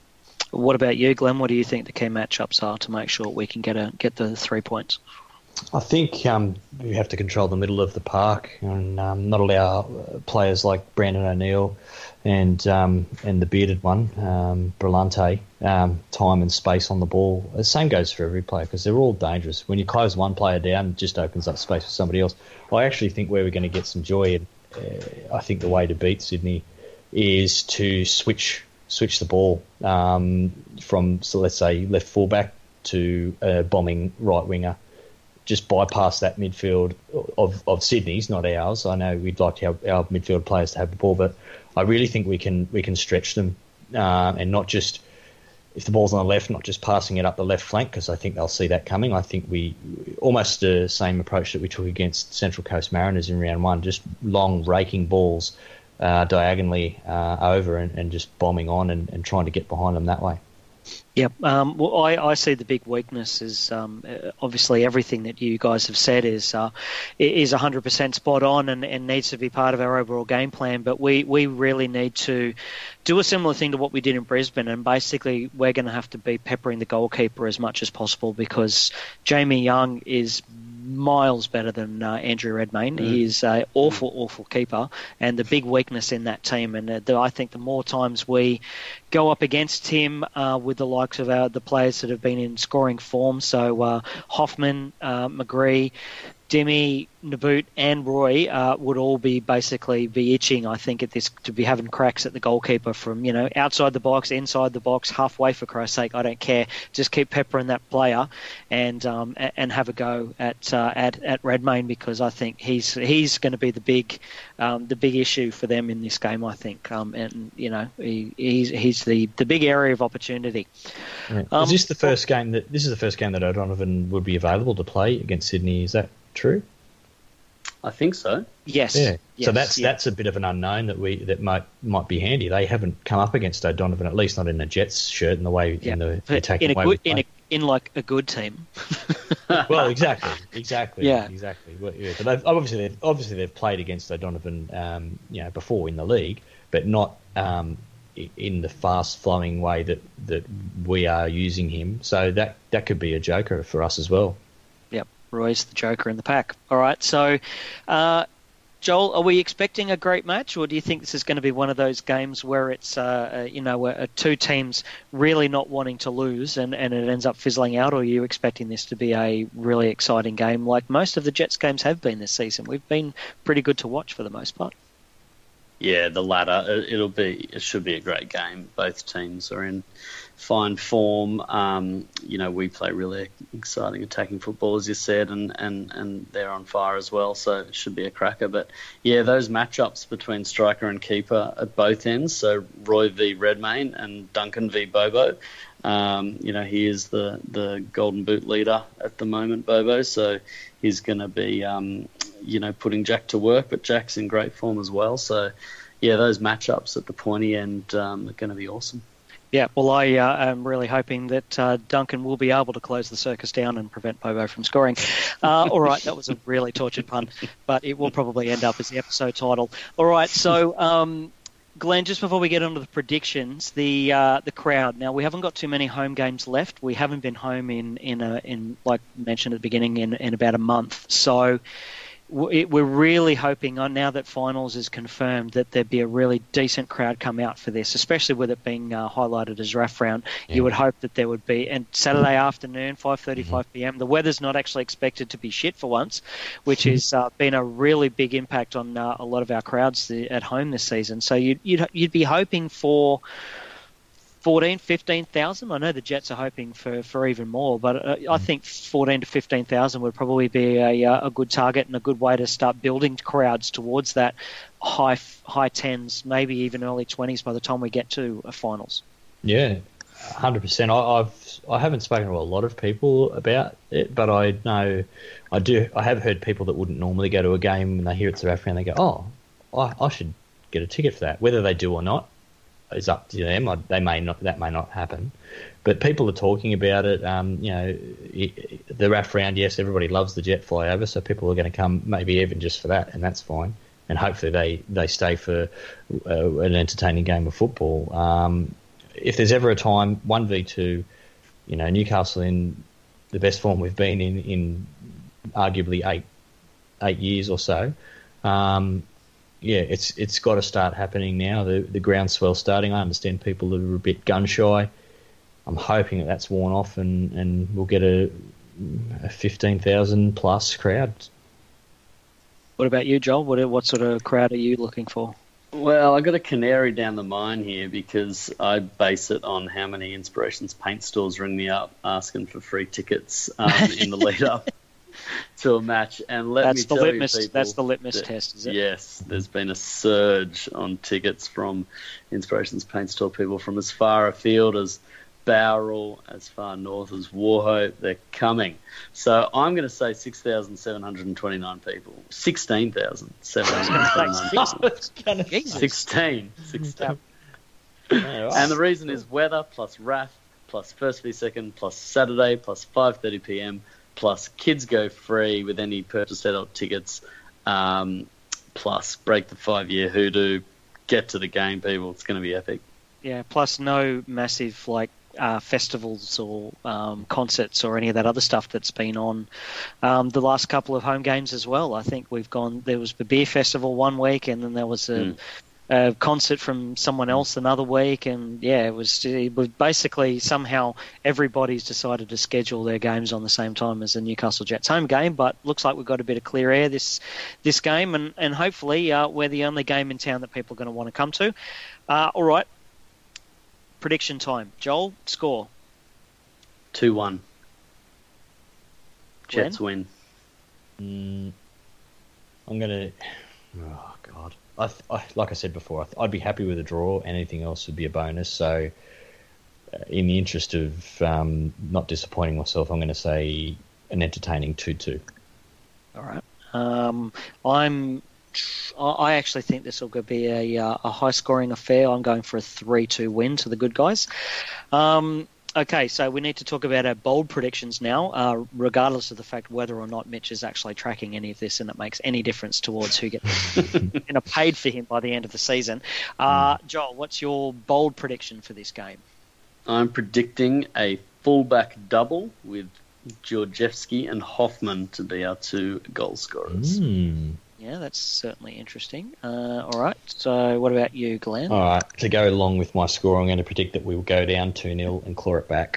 What about you, Glenn? What do you think the key matchups are to make sure we can get a get the three points? I think um, we have to control the middle of the park and um, not allow players like Brandon O'Neill and um, and the bearded one, um, Brillante, um, time and space on the ball. The same goes for every player because they're all dangerous. When you close one player down, it just opens up space for somebody else. I actually think where we're going to get some joy, and uh, I think the way to beat Sydney is to switch switch the ball um, from, so let's say, left fullback to a bombing right winger. Just bypass that midfield of, of Sydney's, not ours. I know we'd like our, our midfield players to have the ball, but I really think we can we can stretch them uh, and not just, if the ball's on the left, not just passing it up the left flank, because I think they'll see that coming. I think we almost the same approach that we took against Central Coast Mariners in round one, just long raking balls uh, diagonally uh, over and, and just bombing on and, and trying to get behind them that way. Yep. Um, well, I, I see the big weakness is um, obviously everything that you guys have said is uh, is one hundred percent spot on and, and needs to be part of our overall game plan. But we, we really need to do a similar thing to what we did in Brisbane, and basically we're going to have to be peppering the goalkeeper as much as possible because Jamie Young is miles better than uh, Andrew Redmayne. Mm. He is an awful, awful keeper and the big weakness in that team. And uh, the, I think the more times we go up against him uh, with the likes of our, the players that have been in scoring form, so uh, Hoffman, uh, McGree, Demi, Naboot and Roy uh, would all be basically be itching, I think, at this to be having cracks at the goalkeeper from, you know, outside the box, inside the box, halfway, for Christ's sake. I don't care. Just keep peppering that player and um, and have a go at uh, at at Redmayne because I think he's he's going to be the big um, the big issue for them in this game. I think, um, and you know, he, he's he's the, the big area of opportunity. Yeah. Um, is this the first game that this is the first game that O'Donovan would be available to play against Sydney? Is that true? I think so. Yes. Yeah. Yes, so that's yeah. that's a bit of an unknown that we that might might be handy. They haven't come up against O'Donovan, at least not in a Jets shirt, in the way yeah. in the but attacking in a way. Good, in a in like a good team. Well, exactly, exactly, yeah, exactly. Well, yeah. But they've, obviously, they've, obviously they've played against O'Donovan, um, you know, before in the league, but not um, in the fast-flowing way that, that we are using him. So that that could be a joker for us as well. Yep, Roy's the joker in the pack. All right, so. Uh, Joel, are we expecting a great match, or do you think this is going to be one of those games where it's, uh, you know, uh, two teams really not wanting to lose and, and it ends up fizzling out, or are you expecting this to be a really exciting game like most of the Jets games have been this season? We've been pretty good to watch for the most part. Yeah, the latter. It'll be. It should be a great game. Both teams are in fine form. Um, you know, we play really exciting attacking football, as you said, and, and, and they're on fire as well. So it should be a cracker. But yeah, those matchups between striker and keeper at both ends. So Roy v Redmayne and Duncan v Bobo. Um, you know, he is the the Golden Boot leader at the moment, Bobo. So he's going to be. Um, you know, putting Jack to work, but Jack's in great form as well. So, yeah, those matchups at the pointy end um, are going to be awesome. Yeah, well, I uh, am really hoping that uh, Duncan will be able to close the circus down and prevent Bobo from scoring. Uh, all right, that was a really tortured pun, but it will probably end up as the episode title. All right, so... Um, Glenn, just before we get on to the predictions, the uh, the crowd. Now, we haven't got too many home games left. We haven't been home in, in, a, in like mentioned at the beginning, in, in about a month. So we're really hoping, on now that finals is confirmed, that there'd be a really decent crowd come out for this, especially with it being uh, highlighted as R A F round. Yeah. You would hope that there would be. And Saturday afternoon, five thirty-five mm-hmm. p.m, the weather's not actually expected to be shit for once, which has uh, been a really big impact on uh, a lot of our crowds at home this season. So you'd, you'd, you'd be hoping for fourteen, fifteen thousand. I know the Jets are hoping for, for even more, but uh, I think fourteen to fifteen thousand would probably be a, uh, a good target and a good way to start building crowds towards that high high tens, maybe even early twenties by the time we get to a finals. Yeah, one hundred percent. I, I've I haven't spoken to a lot of people about it, but I know I do. I have heard people that wouldn't normally go to a game when they hear it's South Africa and they go, "Oh, I, I should get a ticket for that." Whether they do or not is up to them. I, they may not. That may not happen. But people are talking about it. Um, you know, it, the R A F round. Yes, everybody loves the jet flyover, so people are going to come maybe even just for that, and that's fine. And hopefully they, they stay for uh, an entertaining game of football. Um, if there's ever a time, one v two, you know, Newcastle in the best form we've been in in arguably eight eight years or so. Um, yeah, it's it's got to start happening now. The the groundswell's starting. I understand people are a bit gun shy. I'm hoping that that's worn off and, and we'll get a, a fifteen thousand plus crowd. What about you, Joel? What what sort of crowd are you looking for? Well, I got a canary down the mine here because I base it on how many Inspirations paint stores ring me up asking for free tickets um, in the lead up to a match. And let that's me the tell litmus, you, people, that's the litmus that, test, is it? Yes, there's been a surge on tickets from Inspirations paint store people from as far afield as Bowral, as far north as Warhope. They're coming. So I'm going to say six thousand seven hundred twenty-nine people. sixteen thousand seven hundred twenty-nine people. sixteen. sixteen. And the reason is weather plus R A F plus first v second plus Saturday plus five thirty p.m. plus kids go free with any purchased adult tickets um, plus break the five-year hoodoo. Get to the game, people. It's going to be epic. Yeah, plus no massive, like, Uh, festivals or um, concerts or any of that other stuff that's been on um, the last couple of home games as well. I think we've gone, there was the beer festival one week and then there was a, mm. a concert from someone else another week, and yeah, it was, it was basically somehow everybody's decided to schedule their games on the same time as the Newcastle Jets home game, but looks like we've got a bit of clear air this this game, and, and hopefully uh, we're the only game in town that people are going to want to come to. Uh, all right. Prediction time. Joel, score. two one. Jets win. Mm, I'm going to... Oh, God. I, I, like I said before, I'd be happy with a draw. Anything else would be a bonus. So, uh, in the interest of um, not disappointing myself, I'm going to say an entertaining two two. All right. Um, I'm... I actually think this will be a, a high-scoring affair. I'm going for a three two win to the good guys. Um, okay, so we need to talk about our bold predictions now, uh, regardless of the fact whether or not Mitch is actually tracking any of this and it makes any difference towards who gets you know, paid for him by the end of the season. Uh, Joel, what's your bold prediction for this game? I'm predicting a fullback double with Georgievski and Hoffman to be our two goal scorers. Mm. Yeah, that's certainly interesting. Uh, all right, so what about you, Glenn? All right, to go along with my score, I'm going to predict that we will go down two nil and claw it back.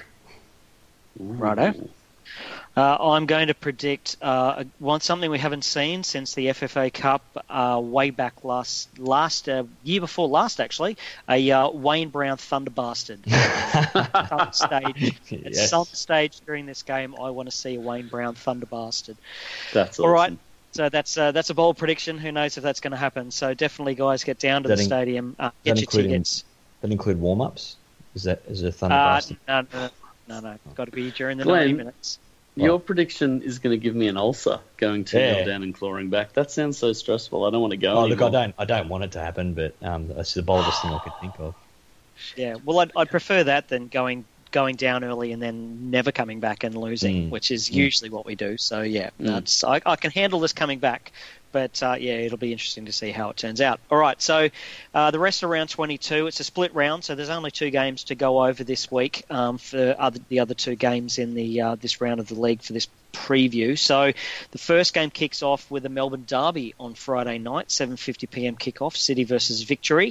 Righto. Uh, I'm going to predict uh, one something we haven't seen since the F F A Cup uh, way back last last uh, year before last, actually, a uh, Wayne Brown Thunder Bastard. At some stage, at Yes. some stage during this game, I want to see a Wayne Brown Thunder Bastard. That's awesome. All right. So that's uh, that's a bold prediction. Who knows if that's going to happen? So definitely, guys, get down to That the in- stadium, uh, get your include tickets. That include warm-ups? Is that is it a Thunder Uh, Bastard? no, no, no, no. It's got to be during the Glenn, ninety minutes. Your prediction is going to give me an ulcer going two nil Yeah. down and clawing back. That sounds so stressful. I don't want to go Oh, anymore. look, I don't I don't want it to happen, but um, that's the boldest thing I could think of. Yeah, well, I'd, I'd prefer that than going going down early and then never coming back and losing, Mm. which is Mm. usually what we do. So yeah, Mm. that's I, I can handle this coming back, but uh, yeah, it'll be interesting to see how it turns out. All right, so uh, the rest of round twenty-two, it's a split round, so there's only two games to go over this week um, for other, the other two games in the uh, this round of the league for this preview. So the first game kicks off with the Melbourne Derby on Friday night, seven fifty p.m. kickoff, City versus Victory.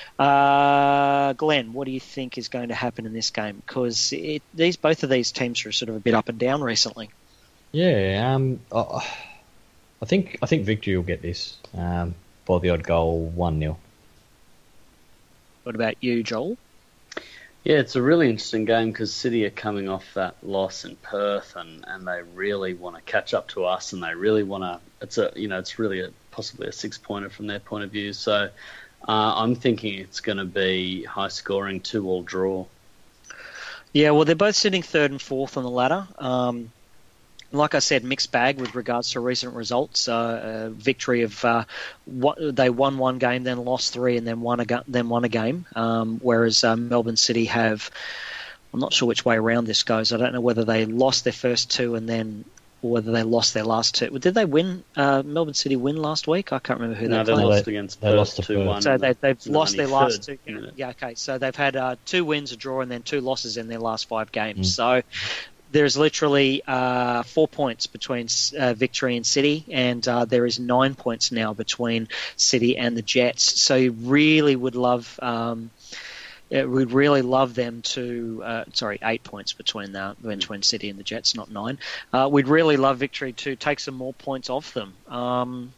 Uh, Glenn, what do you think is going to happen in this game? Because these both of these teams are sort of a bit up and down recently. Yeah, um, I, I think I think Victory will get this um, by the odd goal, one nil. What about you, Joel? Yeah, it's a really interesting game because City are coming off that loss in Perth, and, and they really want to catch up to us, and they really want to. It's a you know it's really a, possibly a six pointer from their point of view. So uh, I'm thinking it's going to be high scoring, two all draw. Yeah, well, they're both sitting third and fourth on the ladder. Um, Like I said, mixed bag with regards to recent results. Uh, uh, victory of uh, what, they won one game, then lost three, and then won a then won a game. Um, whereas uh, Melbourne City have, I'm not sure which way around this goes. I don't know whether they lost their first two and then, or whether they lost their last two. Did they win? Uh, Melbourne City win last week? I can't remember who no, they they played. lost against they Perth lost to two one. So they, they've lost their last two. Minute. Yeah, okay. So they've had uh, two wins, a draw, and then two losses in their last five games. Mm. So there's literally uh, four points between uh, Victory and City, and uh, there is nine points now between City and the Jets. So you really would love, um, we'd really love them to. Uh, sorry, eight points between the, between City and the Jets, not nine. Uh, we'd really love Victory to take some more points off them. Um,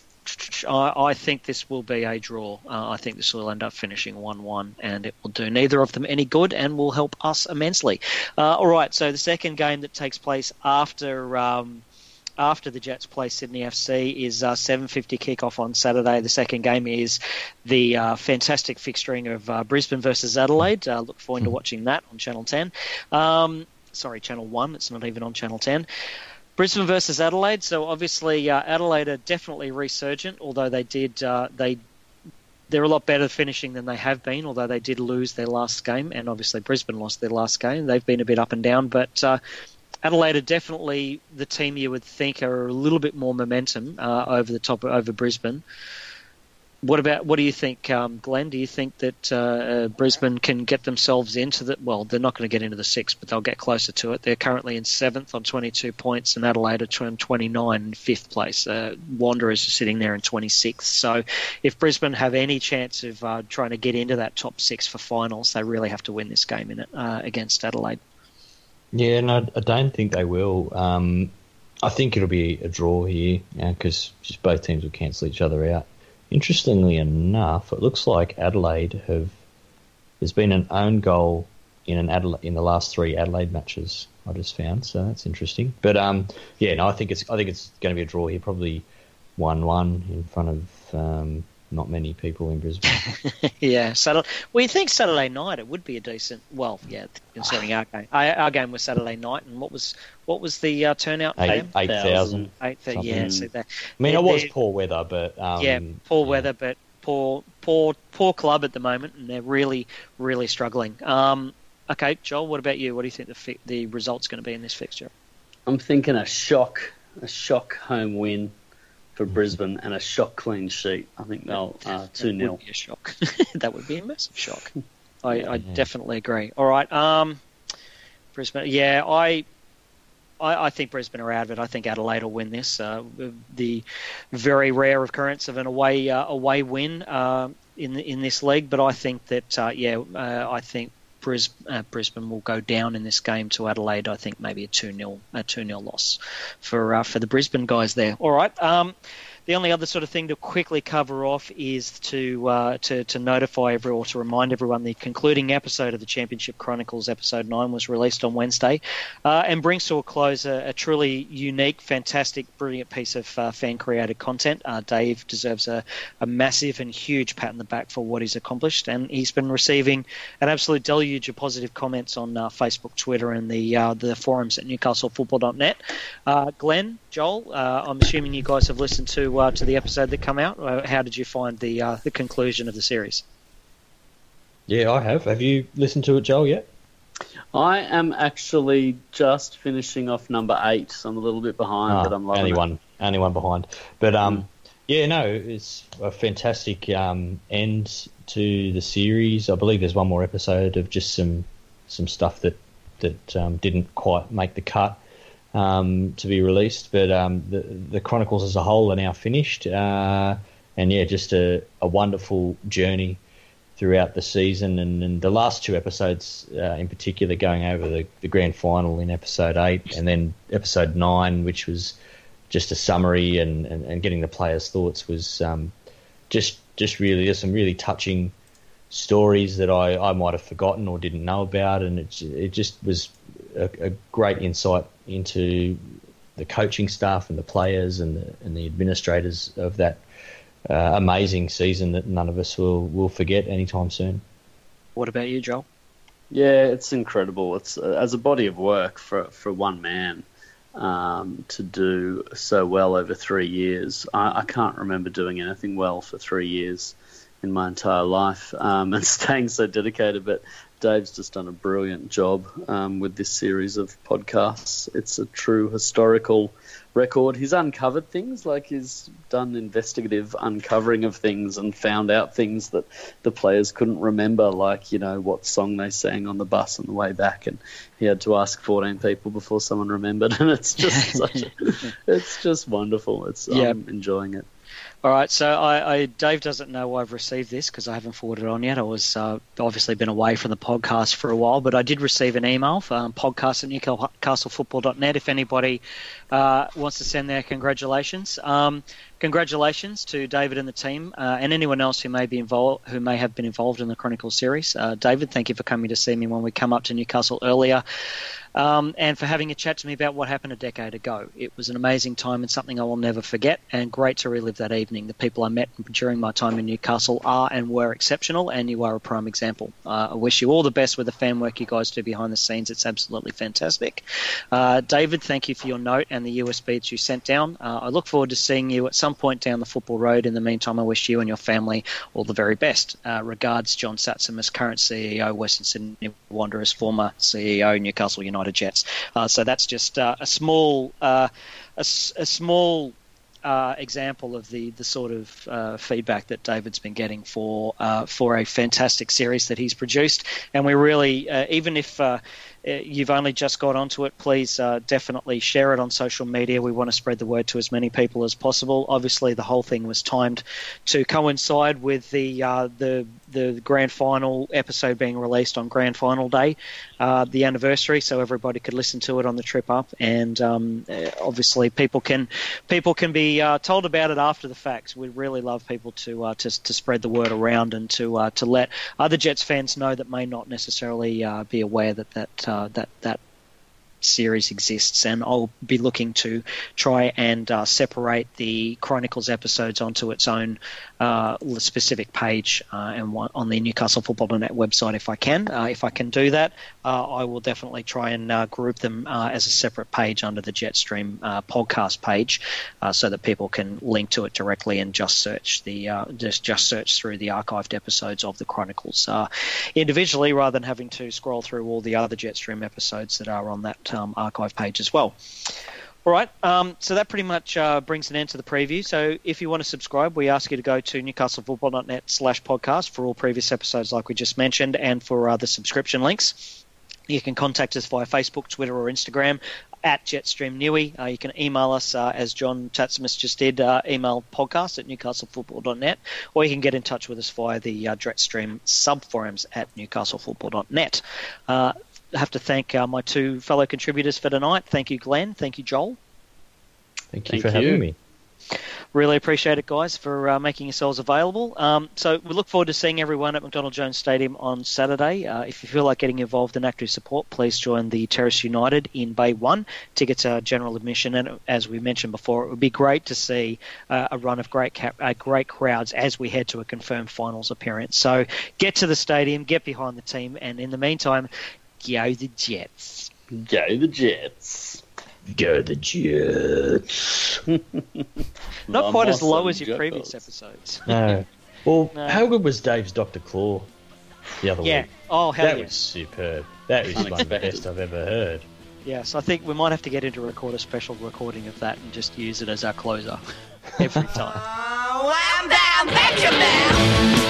I, I think this will be a draw. Uh, I think this will end up finishing one one, and it will do neither of them any good and will help us immensely. Uh, all right, so the second game that takes place after um, after the Jets play Sydney F C is uh, seven fifty kickoff on Saturday. The second game is the uh, fantastic fixturing of uh, Brisbane versus Adelaide. Uh, look forward to watching that on Channel ten. Um, sorry, Channel one. It's not even on Channel ten. Brisbane versus Adelaide. So obviously uh, Adelaide are definitely resurgent, although they did uh, they they're a lot better finishing than they have been. Although they did lose their last game, and obviously Brisbane lost their last game. They've been a bit up and down, but uh, Adelaide are definitely the team you would think are a little bit more momentum uh, over the top over Brisbane. What about what do you think, um, Glenn? Do you think that uh, uh, Brisbane can get themselves into the? Well, they're not going to get into the six, but they'll get closer to it. They're currently in seventh on twenty-two points, and Adelaide are in twenty-nine in fifth place. Uh, Wanderers are sitting there in twenty-sixth. So, if Brisbane have any chance of uh, trying to get into that top six for finals, they really have to win this game in it uh, against Adelaide. Yeah, no, I don't think they will. Um, I think it'll be a draw here because yeah, just both teams will cancel each other out. Interestingly enough, it looks like Adelaide have. There's been an own goal in an Adelaide, in the last three Adelaide matches. I just found, so that's interesting. But um, yeah, no, I think it's I think it's going to be a draw here, probably one-one in front of um, not many people in Brisbane. yeah, Saturday. Well, you think Saturday night it would be a decent. Well, yeah, considering our game, our, our game was Saturday night, and what was what was the uh, turnout? Eight, eight thousand. Eight, yeah. So that, I mean, it was poor weather, but um, yeah, poor yeah. weather, but poor, poor, poor club at the moment, and they're really, really struggling. Um, okay, Joel, what about you? What do you think the fi- the result's going to be in this fixture? I'm thinking a shock, a shock home win for Brisbane and a shock clean sheet. I think they'll uh, two nil. That would be a shock. That would be a massive shock. I, I yeah. definitely agree. All right, um, Brisbane. Yeah, I, I, I think Brisbane are out of it. I think Adelaide will win this. Uh, the very rare occurrence of an away uh, away win uh, in in this league, but I think that uh, yeah, uh, I think Bris- uh, Brisbane will go down in this game to Adelaide. I think maybe a two nil a two nil loss for uh, for the Brisbane guys there. All right. Um, The only other sort of thing to quickly cover off is to uh, to, to notify everyone, or to remind everyone, the concluding episode of the Championship Chronicles, episode nine, was released on Wednesday uh, and brings to a close a, a truly unique, fantastic, brilliant piece of uh, fan-created content. Uh, Dave deserves a, a massive and huge pat on the back for what he's accomplished, and he's been receiving an absolute deluge of positive comments on uh, Facebook, Twitter, and the uh, the forums at newcastle football dot net. Uh, Glenn, Joel, uh, I'm assuming you guys have listened to uh, to the episode that come out. Uh, how did you find the uh, the conclusion of the series? Yeah, I have. Have you listened to it, Joel, yet? I am actually just finishing off number eight, so I'm a little bit behind, oh, but I'm loving only it. one, only one behind. But um, mm. yeah, no, it's a fantastic um, end to the series. I believe there's one more episode of just some some stuff that that um, didn't quite make the cut um, to be released. But um, the the Chronicles as a whole are now finished, uh, and yeah, just a, a wonderful journey throughout the season, and, and the last two episodes uh, in particular, going over the, the grand final in episode eight, and then episode nine, which was just a summary and, and, and getting the players' thoughts, was um, just just really, there's some really touching stories that I, I might have forgotten or didn't know about, and it it just was a, a great insight into the coaching staff and the players and the, and the administrators of that uh, amazing season that none of us will, will forget anytime soon. What about you, Joel? Yeah, it's incredible. It's uh, as a body of work for for one man um, to do so well over three years. I, I can't remember doing anything well for three years in my entire life, um, and staying so dedicated. But Dave's just done a brilliant job um, with this series of podcasts. It's a true historical record. He's uncovered things, like he's done investigative uncovering of things and found out things that the players couldn't remember, like, you know, what song they sang on the bus on the way back, and he had to ask fourteen people before someone remembered, and it's just such a, it's just wonderful. It's yep. I'm enjoying it. All right, so I, I Dave doesn't know I've received this because I haven't forwarded it on yet. I was uh, obviously been away from the podcast for a while, but I did receive an email from um, podcast at newcastle football dot net if anybody uh, wants to send their congratulations. Um, congratulations to David and the team uh, and anyone else who may be involved, who may have been involved in the Chronicles series. Uh, David, thank you for coming to see me when we come up to Newcastle earlier. Um, and for having a chat to me about what happened a decade ago. It was an amazing time and something I will never forget, and great to relive that evening. The people I met during my time in Newcastle are and were exceptional, and you are a prime example. Uh, I wish you all the best with the fan work you guys do behind the scenes. It's absolutely fantastic. Uh, David, thank you for your note and the U S B that you sent down. Uh, I look forward to seeing you at some point down the football road. In the meantime, I wish you and your family all the very best. Uh, regards, John Satsimas, current C E O, Western Sydney Wanderers, former C E O, Newcastle United Jets. Uh, so that's just uh, a small, uh, a, a small uh, example of the the sort of uh, feedback that David's been getting for uh, for a fantastic series that he's produced. And we really, uh, even if uh, you've only just got onto it, please uh, definitely share it on social media. We want to spread the word to as many people as possible. Obviously, the whole thing was timed to coincide with the uh, the the grand final episode being released on grand final day, uh, the anniversary, so everybody could listen to it on the trip up. And um, obviously, people can people can be uh, told about it after the fact. We'd really love people to uh, to to spread the word around and to uh, to let other Jets fans know that may not necessarily uh, be aware that that uh, that that series exists. And I'll be looking to try and uh, separate the Chronicles episodes onto its own uh, specific page uh, and one, on the Newcastle Football dot net website if I can. Uh, if I can do that, uh, I will definitely try and uh, group them uh, as a separate page under the Jetstream uh, podcast page uh, so that people can link to it directly and just search the uh, just just search through the archived episodes of the Chronicles uh, individually rather than having to scroll through all the other Jetstream episodes that are on that Um, archive page as well. All right, um, so that pretty much uh, brings an end to the preview. So if you want to subscribe, we ask you to go to newcastle football dot net slash podcast for all previous episodes like we just mentioned, and for uh, the subscription links. You can contact us via Facebook, Twitter or Instagram at JetstreamNewy. Uh, you can email us, uh, as John Tatsimus just did, uh, email podcast at newcastle football dot net, or you can get in touch with us via the uh, Jetstream subforums at newcastle football dot net. Uh, I have to thank uh, my two fellow contributors for tonight. Thank you, Glenn. Thank you, Joel. Thank you Thank for you. having me. Really appreciate it, guys, for uh, making yourselves available. Um, so we look forward to seeing everyone at McDonald Jones Stadium on Saturday. Uh, if you feel like getting involved in active support, please join the Terrace United in Bay one. Tickets are general admission, and as we mentioned before, it would be great to see uh, a run of great cap- uh, great crowds as we head to a confirmed finals appearance. So get to the stadium, get behind the team, and in the meantime, go the Jets. Go the Jets. Go the Jets. Not quite as low Awesome as your Jets. previous episodes. No. Well, No. how good was Dave's Doctor Claw the other Yeah. week? Oh, hell That yeah. was superb. That was one of the Unexpected. best I've ever heard. Yes, I think we might have to get into record a special recording of that and just use it as our closer every time. Oh, I'm down, Benjamin.